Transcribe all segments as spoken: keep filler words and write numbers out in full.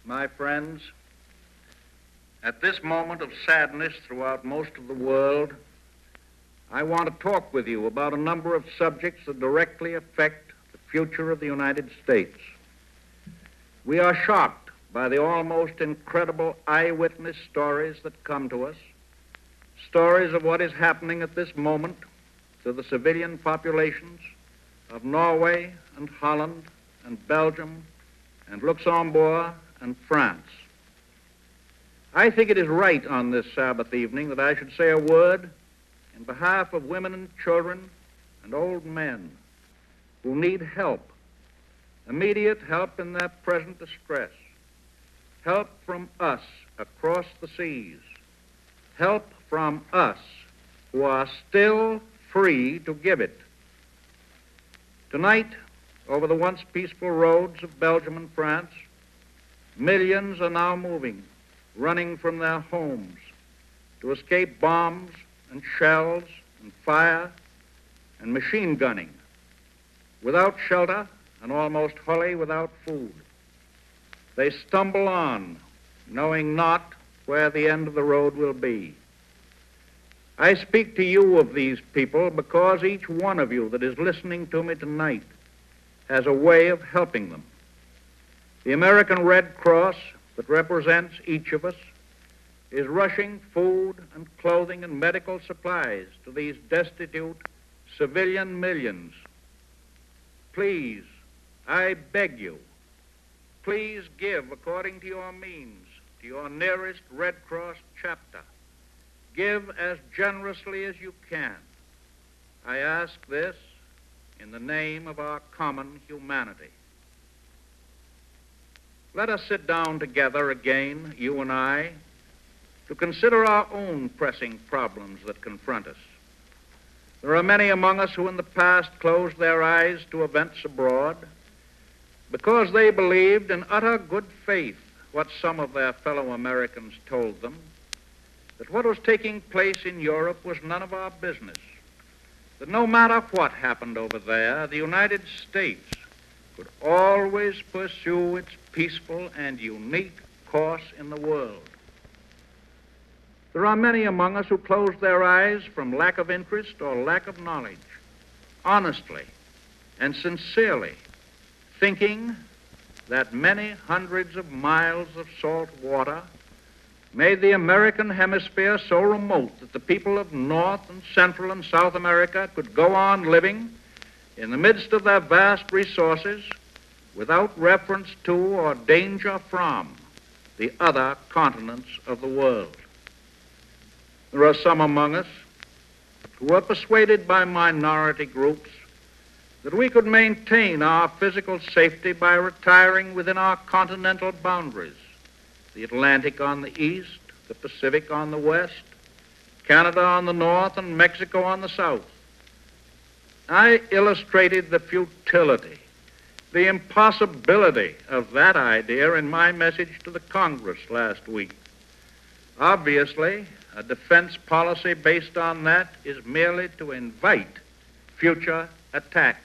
My friends, at this moment of sadness throughout most of the world, I want to talk with you about a number of subjects that directly affect the future of the United States. We are shocked by the almost incredible eyewitness stories that come to us, stories of what is happening at this moment to the civilian populations of Norway and Holland and Belgium and Luxembourg and France. I think it is right on this Sabbath evening that I should say a word in behalf of women and children and old men who need help, immediate help in their present distress, help from us across the seas, help from us who are still free to give it. Tonight, over the once peaceful roads of Belgium and France, millions are now moving, running from their homes to escape bombs and shells and fire and machine gunning, without shelter and almost wholly without food. They stumble on, knowing not where the end of the road will be. I speak to you of these people because each one of you that is listening to me tonight has a way of helping them. The American Red Cross, that represents each of us, is rushing food and clothing and medical supplies to these destitute civilian millions. Please, I beg you, please give according to your means to your nearest Red Cross chapter. Give as generously as you can. I ask this in the name of our common humanity. Let us sit down together again, you and I, to consider our own pressing problems that confront us. There are many among us who in the past closed their eyes to events abroad because they believed in utter good faith what some of their fellow Americans told them, that what was taking place in Europe was none of our business, that no matter what happened over there, the United States could always pursue its peaceful and unique course in the world. There are many among us who close their eyes from lack of interest or lack of knowledge, honestly and sincerely, thinking that many hundreds of miles of salt water made the American hemisphere so remote that the people of North and Central and South America could go on living in the midst of their vast resources without reference to or danger from the other continents of the world. There are some among us who are persuaded by minority groups that we could maintain our physical safety by retiring within our continental boundaries, the Atlantic on the east, the Pacific on the west, Canada on the north, and Mexico on the south. I illustrated the futility, the impossibility of that idea in my message to the Congress last week. Obviously, a defense policy based on that is merely to invite future attack.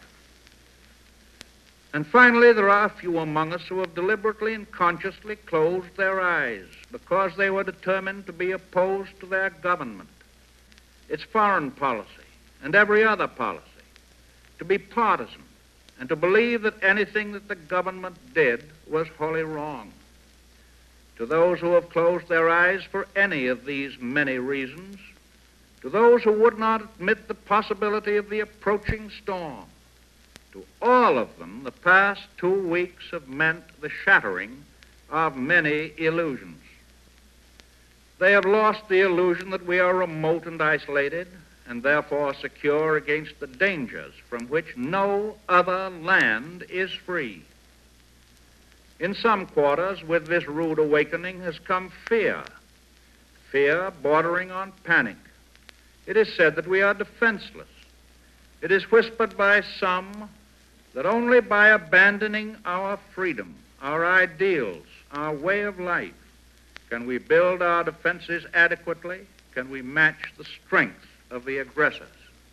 And finally, there are a few among us who have deliberately and consciously closed their eyes because they were determined to be opposed to their government, its foreign policy, and every other policy, to be partisan, and to believe that anything that the government did was wholly wrong. To those who have closed their eyes for any of these many reasons, to those who would not admit the possibility of the approaching storm, to all of them, the past two weeks have meant the shattering of many illusions. They have lost the illusion that we are remote and isolated, and therefore secure against the dangers from which no other land is free. In some quarters, with this rude awakening has come fear, fear bordering on panic. It is said that we are defenseless. It is whispered by some that only by abandoning our freedom, our ideals, our way of life, can we build our defenses adequately, can we match the strength of the aggressors.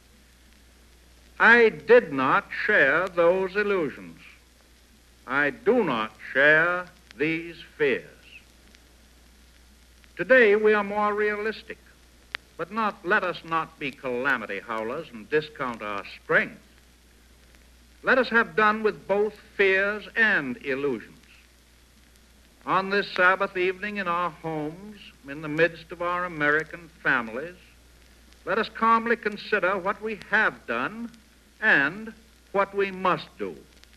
I did not share those illusions. I do not share these fears. Today we are more realistic, but not, let us not be calamity howlers and discount our strength. Let us have done with both fears and illusions. On this Sabbath evening in our homes, in the midst of our American families, let us calmly consider what we have done and what we must do.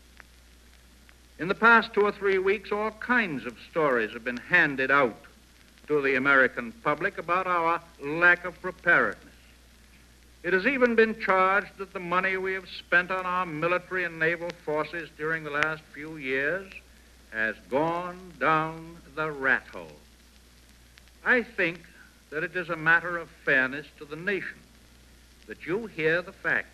In the past two or three weeks, all kinds of stories have been handed out to the American public about our lack of preparedness. It has even been charged that the money we have spent on our military and naval forces during the last few years has gone down the rat hole. I think that it is a matter of fairness to the nation that you hear the facts.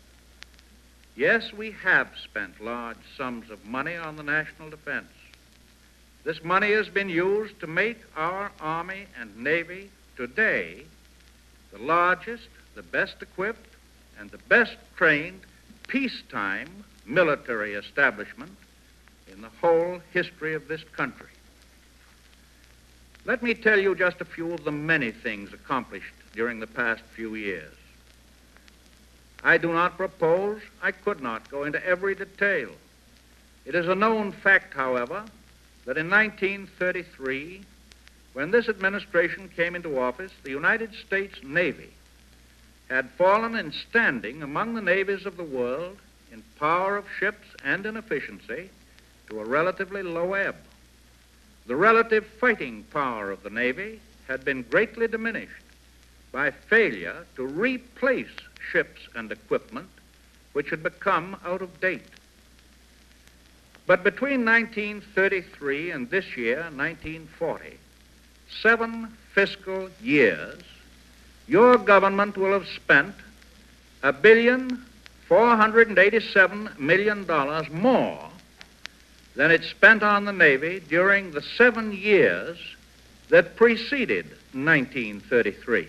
Yes, we have spent large sums of money on the national defense. This money has been used to make our Army and Navy today the largest, the best equipped, and the best trained peacetime military establishment in the whole history of this country. Let me tell you just a few of the many things accomplished during the past few years. I do not propose, I could not go into every detail. It is a known fact, however, that in nineteen thirty-three, when this administration came into office, the United States Navy had fallen in standing among the navies of the world in power of ships and in efficiency to a relatively low ebb. The relative fighting power of the Navy had been greatly diminished by failure to replace ships and equipment which had become out of date. But between nineteen thirty-three and this year, nineteen forty, seven fiscal years, your government will have spent a billion four hundred eighty-seven million dollars more than it spent on the Navy during the seven years that preceded nineteen thirty-three.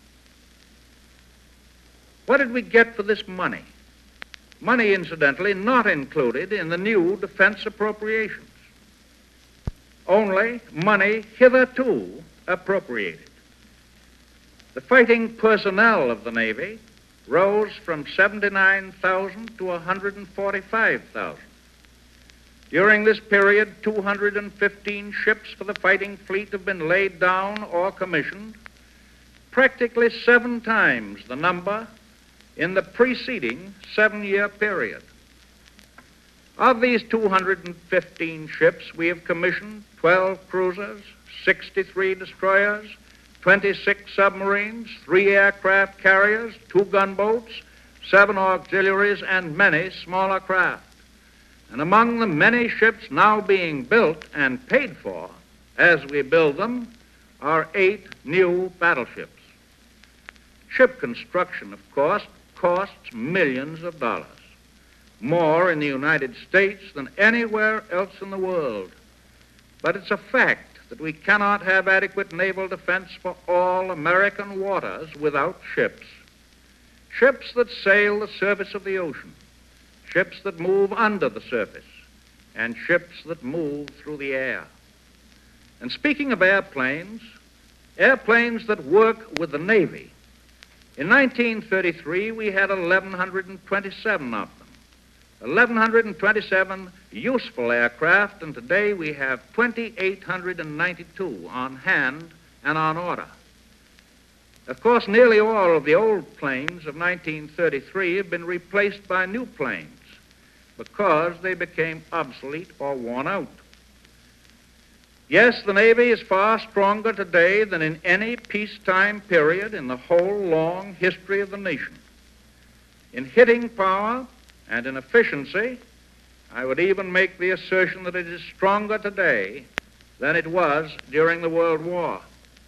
What did we get for this money? Money, incidentally, not included in the new defense appropriations. Only money hitherto appropriated. The fighting personnel of the Navy rose from seventy-nine thousand to one hundred forty-five thousand. During this period, two hundred fifteen ships for the fighting fleet have been laid down or commissioned, practically seven times the number in the preceding seven-year period. Of these two hundred fifteen ships, we have commissioned twelve cruisers, sixty-three destroyers, twenty-six submarines, three aircraft carriers, two gunboats, seven auxiliaries, and many smaller craft. And among the many ships now being built and paid for as we build them are eight new battleships. Ship construction, of course, costs millions of dollars, more in the United States than anywhere else in the world. But it's a fact that we cannot have adequate naval defense for all American waters without ships. Ships that sail the surface of the ocean, ships that move under the surface, and ships that move through the air. And speaking of airplanes, airplanes that work with the Navy, in nineteen thirty-three, we had one thousand one hundred twenty-seven of them, one thousand one hundred twenty-seven useful aircraft, and today we have two thousand eight hundred ninety-two on hand and on order. Of course, nearly all of the old planes of nineteen thirty-three have been replaced by new planes because they became obsolete or worn out. Yes, the Navy is far stronger today than in any peacetime period in the whole long history of the nation. In hitting power and in efficiency, I would even make the assertion that it is stronger today than it was during the World War.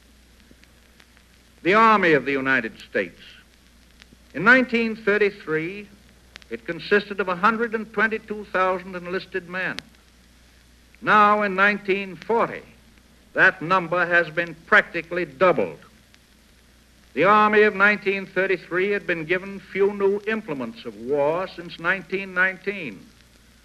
The Army of the United States. In nineteen thirty-three, it consisted of one hundred twenty-two thousand enlisted men. Now, in nineteen forty, that number has been practically doubled. The Army of nineteen thirty-three had been given few new implements of war since nineteen nineteen.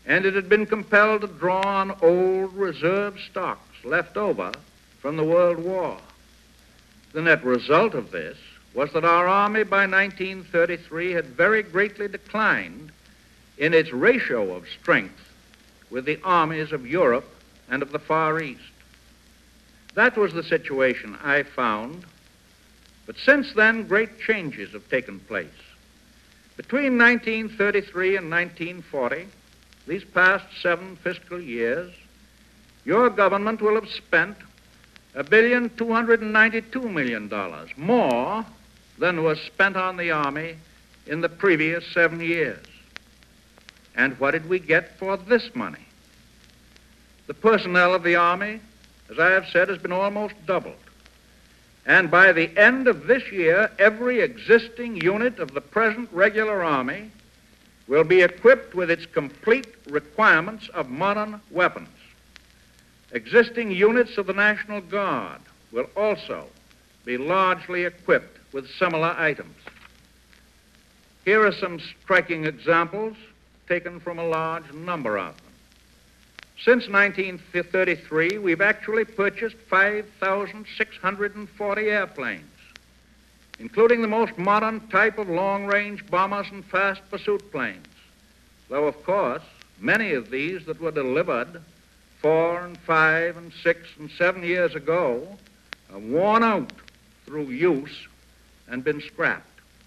and it had been compelled to draw on old reserve stocks left over from the World War. The net result of this was that our Army by nineteen thirty-three had very greatly declined in its ratio of strength with the armies of Europe and of the Far East. That was the situation I found, but since then great changes have taken place. Between nineteen thirty-three and nineteen forty, these past seven fiscal years, your government will have spent a billion two hundred ninety-two million dollars more than was spent on the Army in the previous seven years. And what did we get for this money? The personnel of the Army, as I have said, has been almost doubled. And by the end of this year, every existing unit of the present regular Army will be equipped with its complete requirements of modern weapons. Existing units of the National Guard will also be largely equipped with similar items. Here are some striking examples taken from a large number of them. Since nineteen thirty-three, we've actually purchased five thousand six hundred forty airplanes, including the most modern type of long-range bombers and fast pursuit planes, though, of course, many of these that were delivered four and five and six and seven years ago are worn out through use and been scrapped.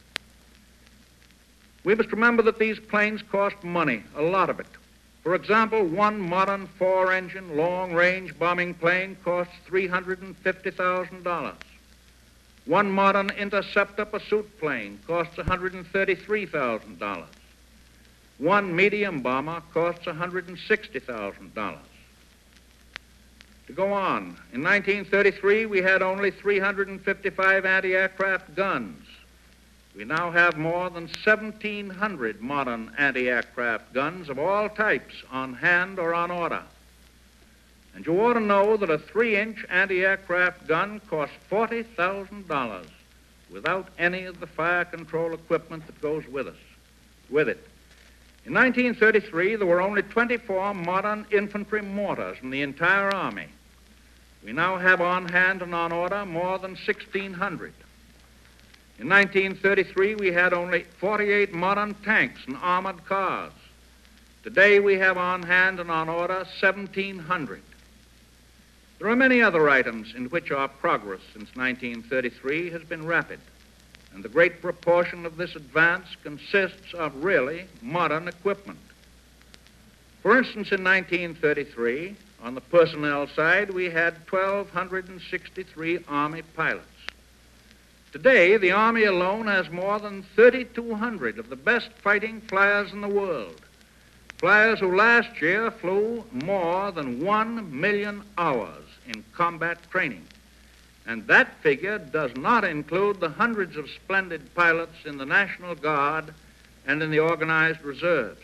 We must remember that these planes cost money, a lot of it. For example, one modern four-engine long-range bombing plane costs three hundred fifty thousand dollars. One modern interceptor pursuit plane costs one hundred thirty-three thousand dollars. One medium bomber costs one hundred sixty thousand dollars. To go on, in nineteen thirty-three, we had only three hundred fifty-five anti-aircraft guns. We now have more than seventeen hundred modern anti-aircraft guns of all types on hand or on order. And you ought to know that a three-inch anti-aircraft gun costs forty thousand dollars without any of the fire control equipment that goes with us, with it. In nineteen thirty-three, there were only twenty-four modern infantry mortars in the entire Army. We now have on hand and on order more than sixteen hundred. In nineteen thirty-three, we had only forty-eight modern tanks and armored cars. Today, we have on hand and on order seventeen hundred. There are many other items in which our progress since nineteen thirty-three has been rapid, and the great proportion of this advance consists of really modern equipment. For instance, in nineteen thirty-three, on the personnel side, we had one thousand two hundred sixty-three Army pilots. Today, the Army alone has more than three thousand two hundred of the best fighting flyers in the world, flyers who last year flew more than one million hours in combat training. And that figure does not include the hundreds of splendid pilots in the National Guard and in the organized reserves.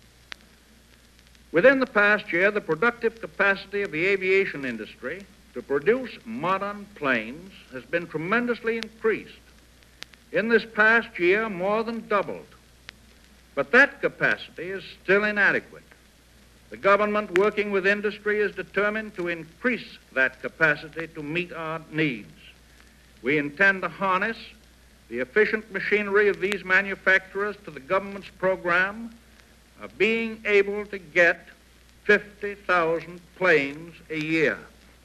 Within the past year, the productive capacity of the aviation industry to produce modern planes has been tremendously increased. In this past year, more than doubled. But that capacity is still inadequate. The government, working with industry, is determined to increase that capacity to meet our needs. We intend to harness the efficient machinery of these manufacturers to the government's program of being able to get fifty thousand planes a year.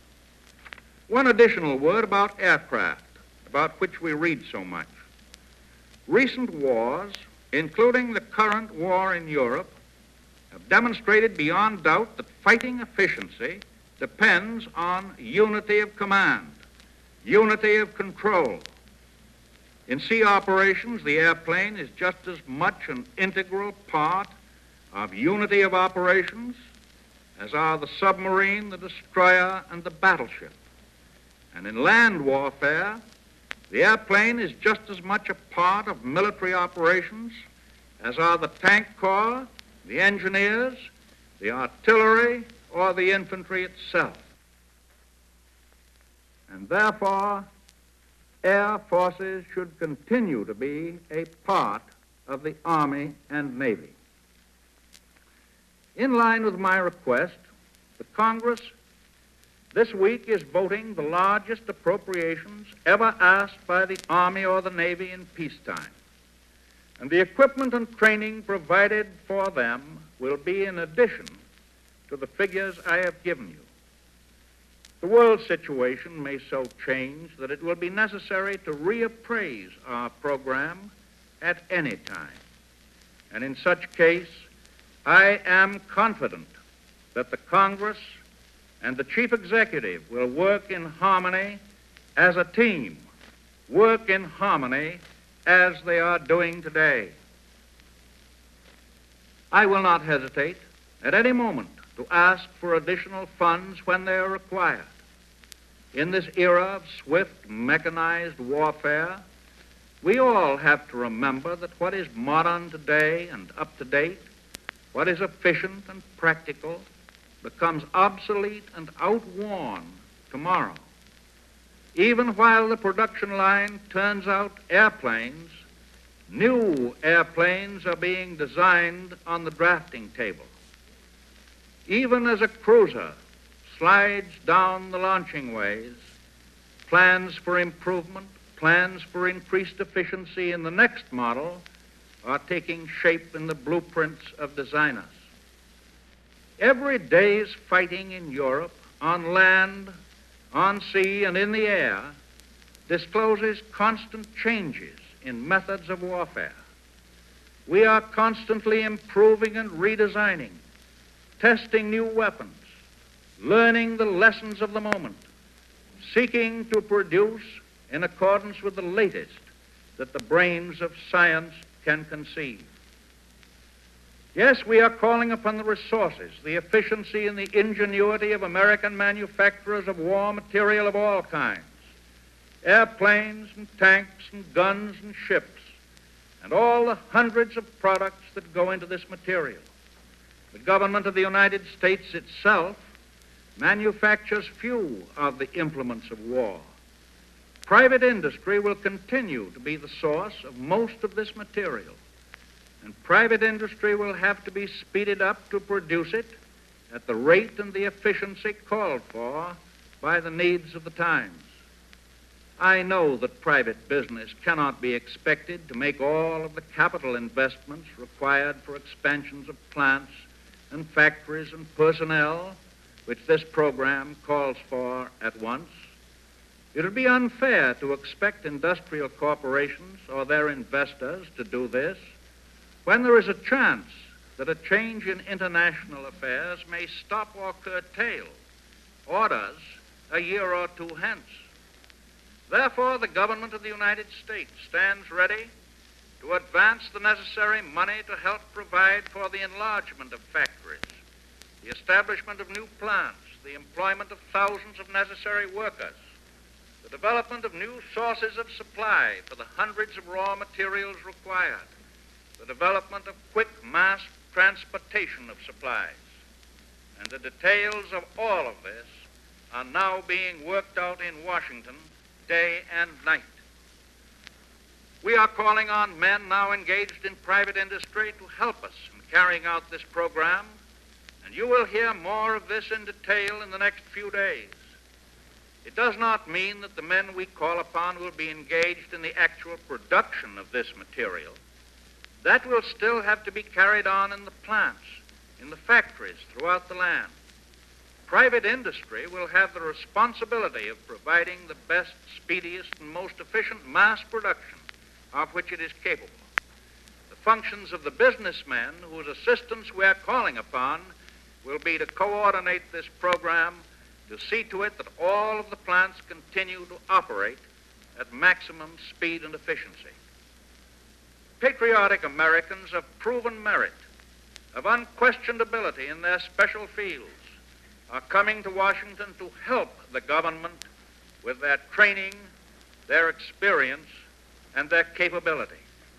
One additional word about aircraft, about which we read so much. Recent wars, including the current war in Europe, have demonstrated beyond doubt that fighting efficiency depends on unity of command, unity of control. In sea operations, the airplane is just as much an integral part of unity of operations as are the submarine, the destroyer, and the battleship. And in land warfare, the airplane is just as much a part of military operations as are the tank corps, the engineers, the artillery, or the infantry itself. And therefore, air forces should continue to be a part of the Army and Navy. In line with my request, the Congress this week is voting the largest appropriations ever asked by the Army or the Navy in peacetime. And the equipment and training provided for them will be in addition to the figures I have given you. The world situation may so change that it will be necessary to reappraise our program at any time. And in such case, I am confident that the Congress and the Chief Executive will work in harmony as a team, work in harmony as they are doing today. I will not hesitate at any moment to ask for additional funds when they are required. In this era of swift, mechanized warfare, we all have to remember that what is modern today and up to date, what is efficient and practical, becomes obsolete and outworn tomorrow. Even while the production line turns out airplanes, new airplanes are being designed on the drafting table. Even as a cruiser slides down the launching ways, plans for improvement, plans for increased efficiency in the next model are taking shape in the blueprints of designers. Every day's fighting in Europe, on land, on sea, and in the air, discloses constant changes in methods of warfare. We are constantly improving and redesigning, testing new weapons, learning the lessons of the moment, seeking to produce in accordance with the latest that the brains of science can conceive. Yes, we are calling upon the resources, the efficiency, and the ingenuity of American manufacturers of war material of all kinds, airplanes and tanks and guns and ships, and all the hundreds of products that go into this material. The government of the United States itself manufactures few of the implements of war. Private industry will continue to be the source of most of this material, and private industry will have to be speeded up to produce it at the rate and the efficiency called for by the needs of the times. I know that private business cannot be expected to make all of the capital investments required for expansions of plants and factories and personnel which this program calls for at once. It would be unfair to expect industrial corporations or their investors to do this when there is a chance that a change in international affairs may stop or curtail orders a year or two hence. Therefore, the government of the United States stands ready to advance the necessary money to help provide for the enlargement of factories, the establishment of new plants, the employment of thousands of necessary workers, the development of new sources of supply for the hundreds of raw materials required, the development of quick mass transportation of supplies. And the details of all of this are now being worked out in Washington day and night. We are calling on men now engaged in private industry to help us in carrying out this program, and you will hear more of this in detail in the next few days. It does not mean that the men we call upon will be engaged in the actual production of this material. That will still have to be carried on in the plants, in the factories throughout the land. Private industry will have the responsibility of providing the best, speediest, and most efficient mass production of which it is capable. The functions of the businessmen whose assistance we are calling upon will be to coordinate this program to see to it that all of the plants continue to operate at maximum speed and efficiency. Patriotic Americans of proven merit, of unquestioned ability in their special fields, are coming to Washington to help the government with their training, their experience, and their capability.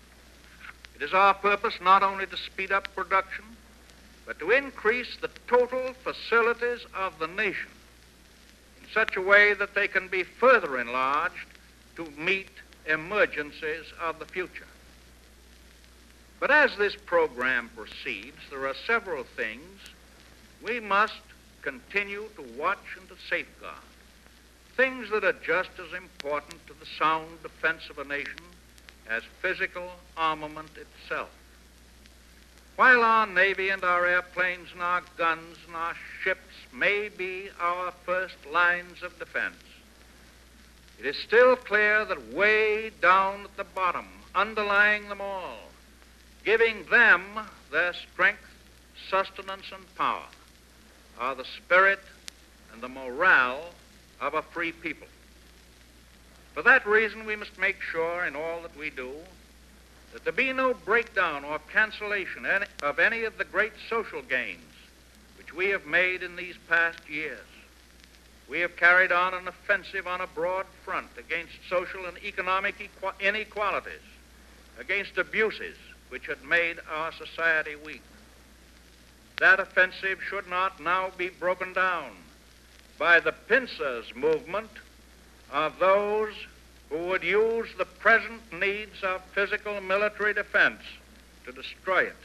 It is our purpose not only to speed up production, but to increase the total facilities of the nation in such a way that they can be further enlarged to meet emergencies of the future. But as this program proceeds, there are several things we must continue to watch and to safeguard, things that are just as important to the sound defense of a nation as physical armament itself. While our Navy and our airplanes and our guns and our ships may be our first lines of defense, it is still clear that way down at the bottom, underlying them all, giving them their strength, sustenance, and power, are the spirit and the morale of a free people. For that reason, we must make sure in all that we do that there be no breakdown or cancellation of any of the great social gains which we have made in these past years. We have carried on an offensive on a broad front against social and economic inequalities, against abuses which had made our society weak. That offensive should not now be broken down by the pincers movement of those who would use the present needs of physical military defense to destroy it.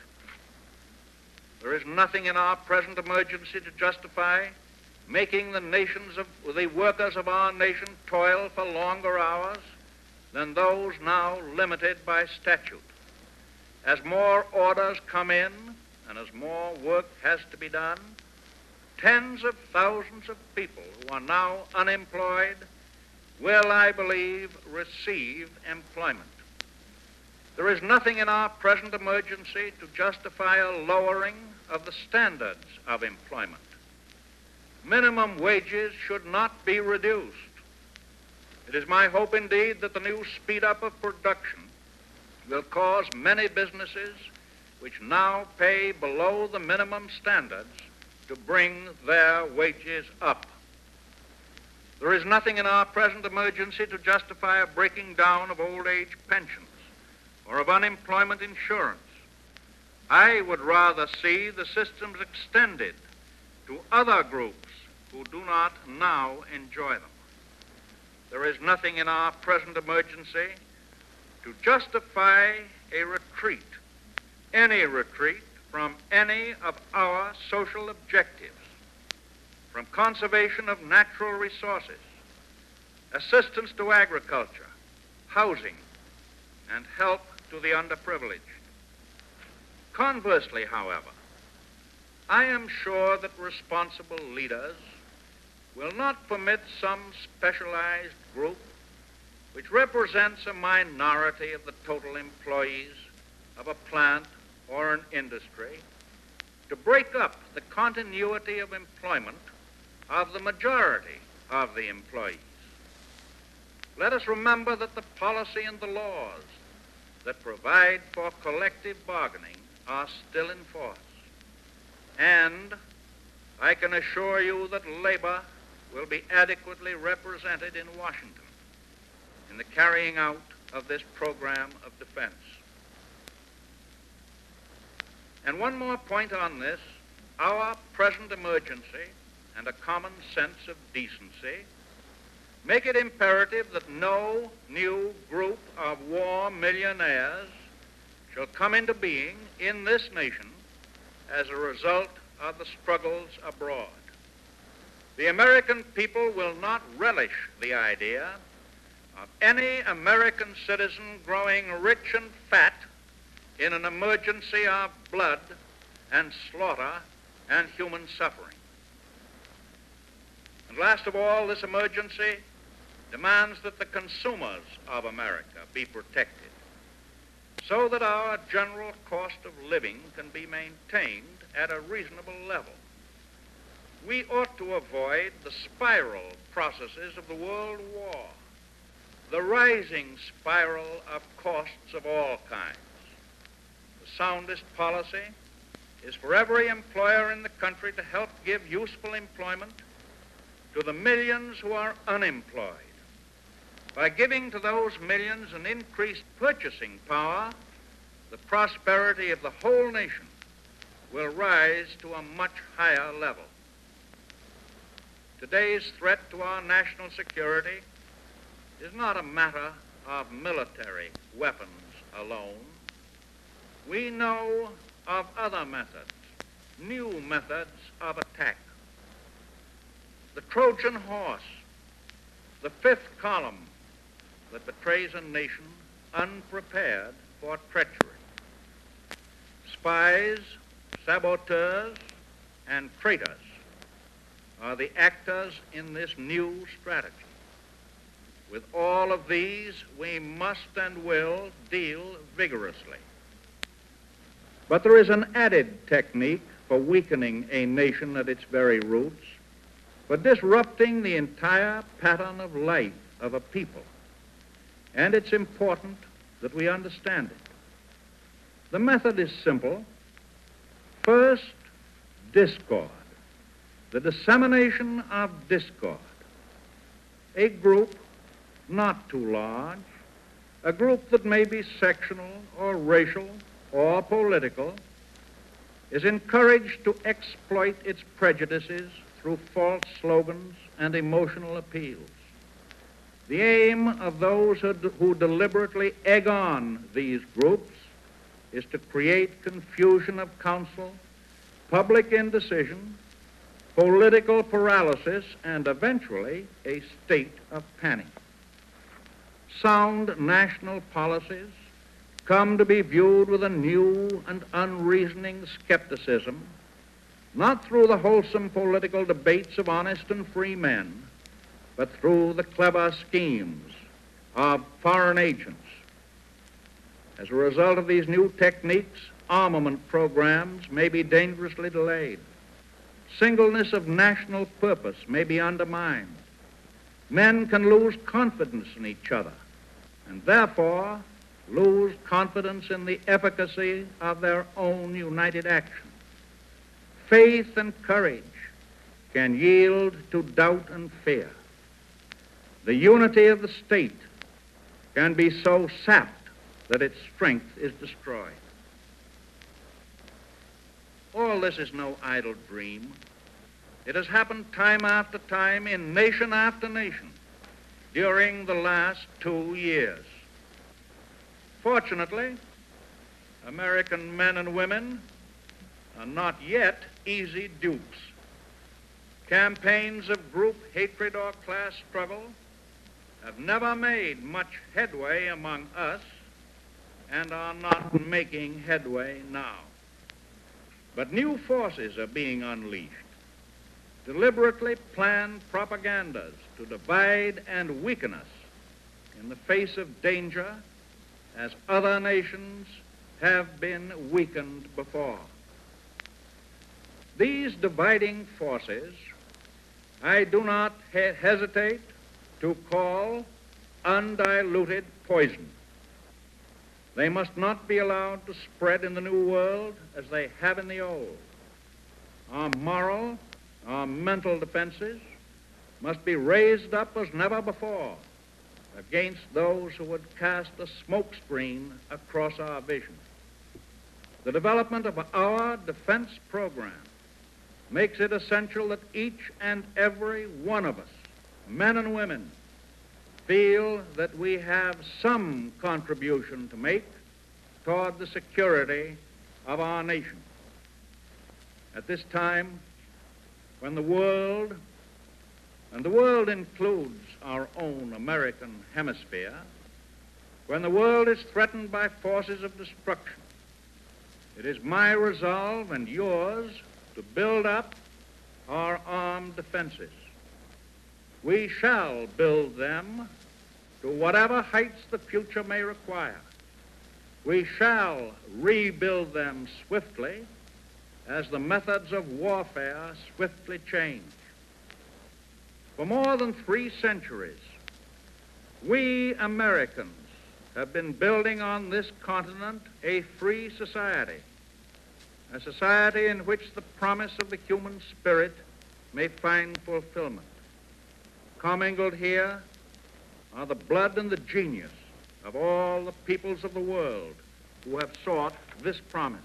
There is nothing in our present emergency to justify making the nations of the workers of our nation toil for longer hours than those now limited by statute. As more orders come in and as more work has to be done, tens of thousands of people who are now unemployed will, I believe, receive employment. There is nothing in our present emergency to justify a lowering of the standards of employment. Minimum wages should not be reduced. It is my hope indeed that the new speed up of production will cause many businesses which now pay below the minimum standards to bring their wages up. There is nothing in our present emergency to justify a breaking down of old age pensions or of unemployment insurance. I would rather see the systems extended to other groups who do not now enjoy them. There is nothing in our present emergency to justify a retreat, any retreat from any of our social objectives, from conservation of natural resources, assistance to agriculture, housing, and help to the underprivileged. Conversely, however, I am sure that responsible leaders will not permit some specialized group which represents a minority of the total employees of a plant or an industry to break up the continuity of employment of the majority of the employees. Let us remember that the policy and the laws that provide for collective bargaining are still in force. And I can assure you that labor will be adequately represented in Washington in the carrying out of this program of defense. And one more point on this: our present emergency and a common sense of decency make it imperative that no new group of war millionaires shall come into being in this nation as a result of the struggles abroad. The American people will not relish the idea of any American citizen growing rich and fat in an emergency of blood and slaughter and human suffering. And last of all, this emergency demands that the consumers of America be protected so that our general cost of living can be maintained at a reasonable level. We ought to avoid the spiral processes of the World War, the rising spiral of costs of all kinds. The soundest policy is for every employer in the country to help give useful employment to the millions who are unemployed. By giving to those millions an increased purchasing power, the prosperity of the whole nation will rise to a much higher level. Today's threat to our national security is not a matter of military weapons alone. We know of other methods, new methods of attack. The Trojan horse, the fifth column that betrays a nation unprepared for treachery. Spies, saboteurs, and traitors are the actors in this new strategy. With all of these, we must and will deal vigorously. But there is an added technique for weakening a nation at its very roots, for disrupting the entire pattern of life of a people. And it's important that we understand it. The method is simple. First, discord, the dissemination of discord. A group not too large, a group that may be sectional or racial or political, is encouraged to exploit its prejudices through false slogans and emotional appeals. The aim of those who, who deliberately egg on these groups is to create confusion of counsel, public indecision, political paralysis, and eventually a state of panic. Sound national policies come to be viewed with a new and unreasoning skepticism, not through the wholesome political debates of honest and free men, but through the clever schemes of foreign agents. As a result of these new techniques, armament programs may be dangerously delayed. Singleness of national purpose may be undermined. Men can lose confidence in each other, and therefore lose confidence in the efficacy of their own united action. Faith and courage can yield to doubt and fear. The unity of the state can be so sapped that its strength is destroyed. All this is no idle dream. It has happened time after time in nation after nation during the last two years. Fortunately, American men and women are not yet easy dupes. Campaigns of group hatred or class struggle have never made much headway among us and are not making headway now. But new forces are being unleashed, deliberately planned propagandas to divide and weaken us in the face of danger as other nations have been weakened before. These dividing forces I do not he- hesitate to call undiluted poison. They must not be allowed to spread in the New World as they have in the Old. Our moral, our mental defenses must be raised up as never before against those who would cast a smokescreen across our vision. The development of our defense program makes it essential that each and every one of us, men and women, feel that we have some contribution to make toward the security of our nation. At this time, when the world, and the world includes our own American hemisphere, when the world is threatened by forces of destruction, it is my resolve and yours to build up our armed defenses. We shall build them to whatever heights the future may require. We shall rebuild them swiftly as the methods of warfare swiftly change. For more than three centuries, we Americans have been building on this continent a free society, a society in which the promise of the human spirit may find fulfillment. Commingled here are the blood and the genius of all the peoples of the world who have sought this promise.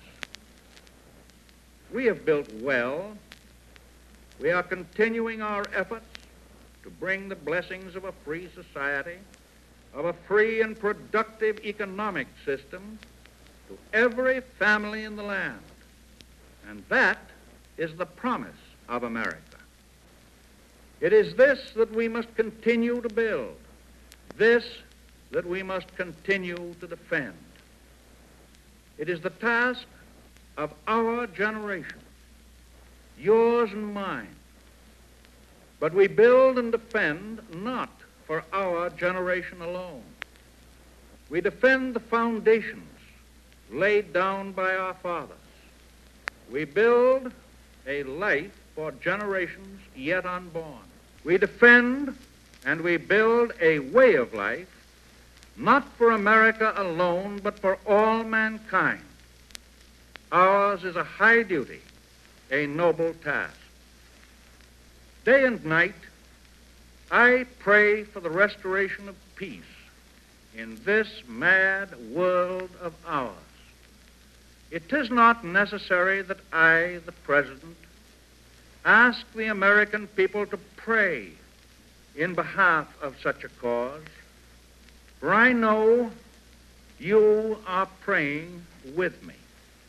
We have built well. We are continuing our efforts to bring the blessings of a free society, of a free and productive economic system, to every family in the land. And that is the promise of America. It is this that we must continue to build, this that we must continue to defend. It is the task of our generation, yours and mine. But we build and defend not for our generation alone. We defend the foundations laid down by our fathers. We build a life for generations yet unborn. We defend and we build a way of life, not for America alone, but for all mankind. Ours is a high duty, a noble task. Day and night, I pray for the restoration of peace in this mad world of ours. It is not necessary that I, the President, ask the American people to pray in behalf of such a cause, for I know you are praying with me.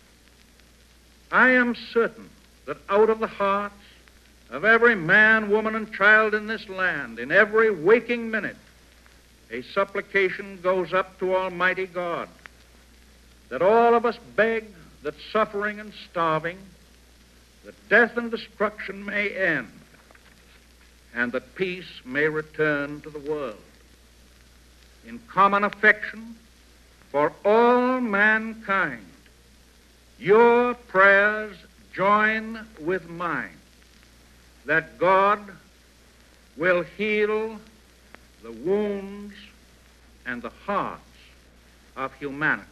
I am certain that out of the hearts of every man, woman, and child in this land, in every waking minute, a supplication goes up to Almighty God, that all of us beg that suffering and starving, that death and destruction may end, and that peace may return to the world. In common affection for all mankind, your prayers join with mine, that God will heal the wounds and the hearts of humanity.